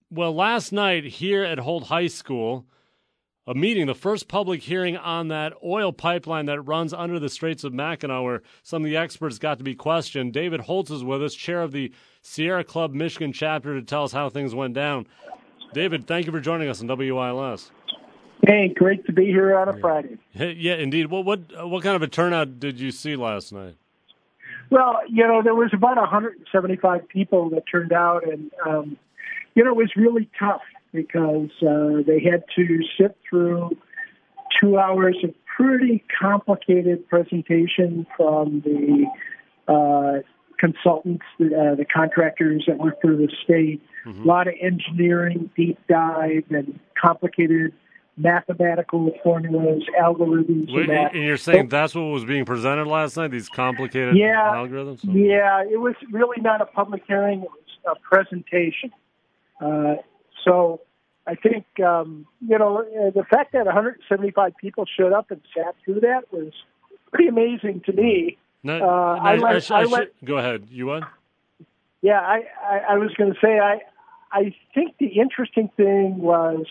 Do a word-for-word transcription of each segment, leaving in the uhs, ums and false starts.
Well, last night here at Holt High School, a meeting, the first public hearing on that oil pipeline that runs under the Straits of Mackinac, where some of the experts got to be questioned. David Holtz is with us, chair of the Sierra Club Michigan chapter, to tell us how things went down. David, thank you for joining us on W I L S. Hey, great to be here on a Friday. Yeah, indeed. What what what kind of a turnout did you see last night? Well, you know, there was about one hundred seventy-five people that turned out, and, um, you know, it was really tough because uh, they had to sit through two hours of pretty complicated presentation from the uh, consultants, uh, the contractors that work for the state. Mm-hmm. A lot of engineering, deep dive, and complicated mathematical formulas, algorithms. Wait, and, and you're saying that's what was being presented last night, these complicated yeah, algorithms? Yeah, it was really not a public hearing. It was a presentation. Uh, so I think, um, you know, the fact that one hundred seventy-five people showed up and sat through that was pretty amazing to me. No, uh, no, I, I, let, I, sh- I I let, sh- Go ahead. You what? Yeah, I, I, I was going to say, I, I think the interesting thing was,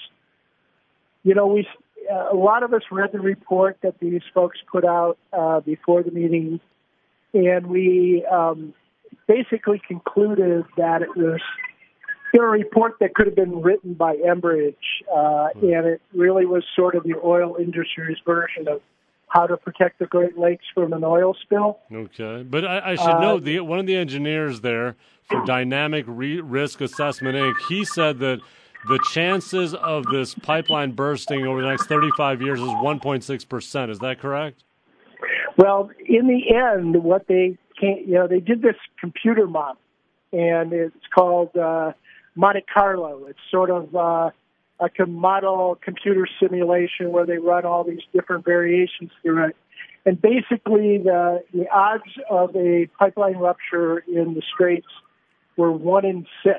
you know, we uh, a lot of us read the report that these folks put out uh, before the meeting, and we um, basically concluded that it was a report that could have been written by Enbridge, uh, hmm. and it really was sort of the oil industry's version of how to protect the Great Lakes from an oil spill. Okay, but I, I should uh, note the one of the engineers there for Dynamic Re- Risk Assessment Incorporated, he said that the chances of this pipeline bursting over the next thirty-five years is one point six percent. Is that correct? Well, in the end, what they came, you know, they did this computer model, and it's called uh, Monte Carlo. It's sort of uh, a model computer simulation where they run all these different variations through it. And basically, the the odds of a pipeline rupture in the Straits were one in six.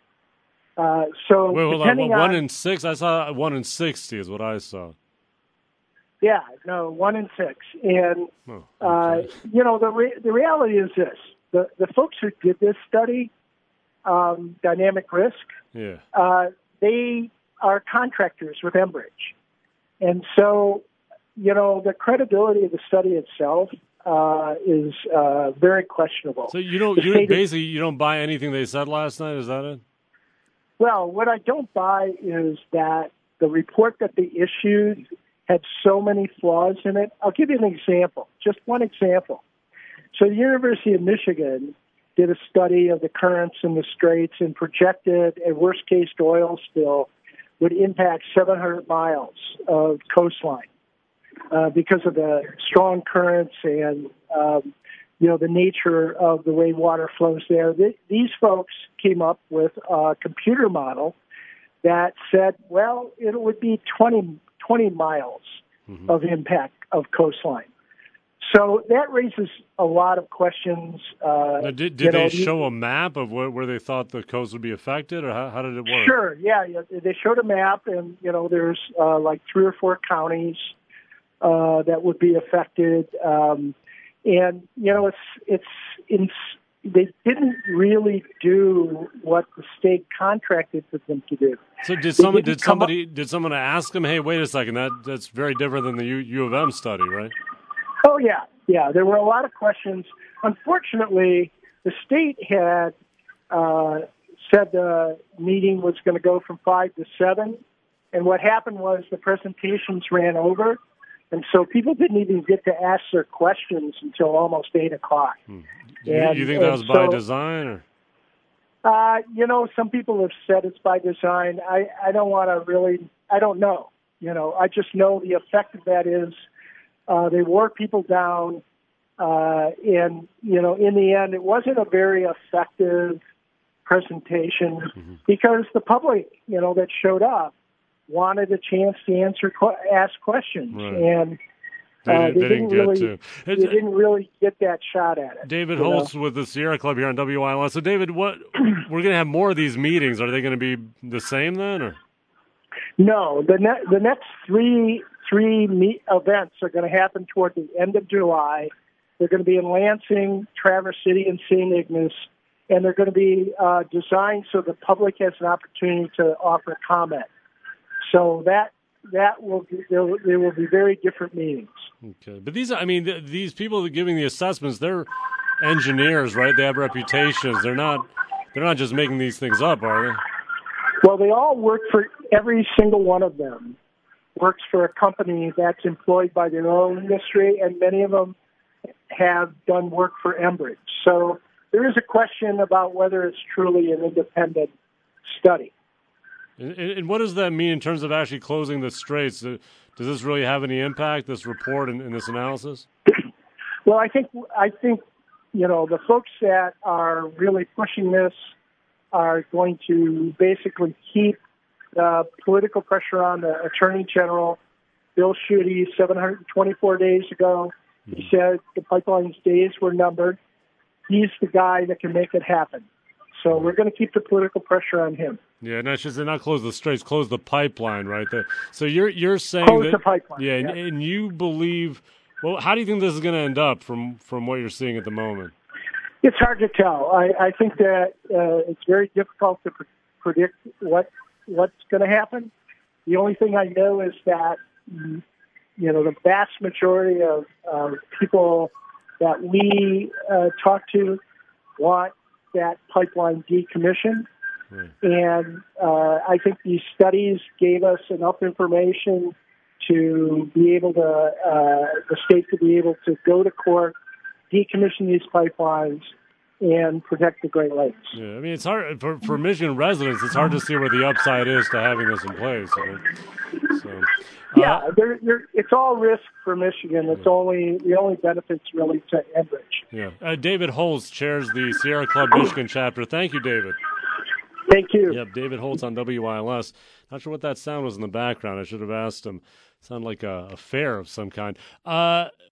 Uh, so Wait, hold depending on. One on, in six? I saw one in sixty is what I saw. Yeah, no, one in six. And, oh, okay. uh, you know, the re- the reality is this. The, the folks who did this study, um, Dynamic Risk, yeah. uh, they are contractors with Enbridge. And so, you know, the credibility of the study itself uh, is uh, very questionable. So you don't, you basically, you don't buy anything they said last night, is that it? Well, what I don't buy is that the report that they issued had so many flaws in it. I'll give you an example, just one example. So the University of Michigan did a study of the currents in the Straits and projected a worst-case oil spill would impact seven hundred miles of coastline uh, because of the strong currents and um, you know, the nature of the way water flows there. Th- these folks came up with a computer model that said, well, it would be twenty, twenty miles mm-hmm. of impact of coastline. So that raises a lot of questions. Uh, now, did did you they know, show a map of where, where they thought the coast would be affected, or how, how did it work? Sure, yeah, yeah. They showed a map, and, you know, there's uh, like three or four counties uh, that would be affected. Um And, you know, it's, it's, in, they didn't really do what the state contracted for them to do. So did someone, did somebody, up, did someone ask them, hey, wait a second, that, that's very different than the U, U of M study, right? Oh, yeah. Yeah. There were a lot of questions. Unfortunately, the state had uh, said the meeting was going to go from five to seven. And what happened was the presentations ran over. And so people didn't even get to ask their questions until almost eight o'clock. Hmm. You, and, you think that was by so, design? Or? Uh, you know, some people have said it's by design. I, I don't want to really, I don't know. You know, I just know the effect of that is uh, they wore people down. Uh, and, you know, in the end, it wasn't a very effective presentation mm-hmm. because the public, you know, that showed up wanted a chance to answer, ask questions, right. and they, uh, they, they, they didn't, didn't really, to. they didn't really get that shot at it. David Holtz know? with the Sierra Club here on W I L S. So, David, what we're going to have more of these meetings. Are they going to be the same then, or no? The ne- the next three three meet events are going to happen toward the end of July. They're going to be in Lansing, Traverse City, and Saint Ignace. and they're going to be uh, designed so the public has an opportunity to offer comment. So that that will be, there, will, there will be very different meetings. Okay, but these, I mean, th- these people giving the assessments, they're engineers, right? They have reputations. They're not, they're not just making these things up, are they? Well, they all work for, every single one of them works for a company that's employed by their own industry, and many of them have done work for Enbridge. So there is a question about whether it's truly an independent study. And, and what does that mean in terms of actually closing the straits? Does this really have any impact, this report and, and this analysis? Well, I think I think you know the folks that are really pushing this are going to basically keep the political pressure on the Attorney General. Bill Schuette, seven hundred twenty-four days ago, he said the pipeline's days were numbered. He's the guy that can make it happen. So we're going to keep the political pressure on him. Yeah, and that's just not close the straits, close the pipeline, right? The, so you're you're saying close that, the pipeline. Yeah, yeah. and, and you believe. Well, how do you think this is going to end up from from what you're seeing at the moment? It's hard to tell. I, I think that uh, it's very difficult to pre- predict what what's going to happen. The only thing I know is that you know the vast majority of uh, people that we uh, talk to want that pipeline decommissioned. Right. And uh, I think these studies gave us enough information to be able to, uh, the state to be able to go to court, decommission these pipelines, and protect the Great Lakes. Yeah, I mean, it's hard for, for Michigan residents. It's hard to see where the upside is to having this in place. I mean, so, uh, yeah, they're, they're, it's all risk for Michigan. It's yeah. only the only benefits really to Enbridge. Yeah, uh, David Holtz chairs the Sierra Club Michigan chapter. Thank you, David. Thank you. Yep, David Holtz on W I L S. Not sure what that sound was in the background. I should have asked him. Sounded like a, a fair of some kind. Uh,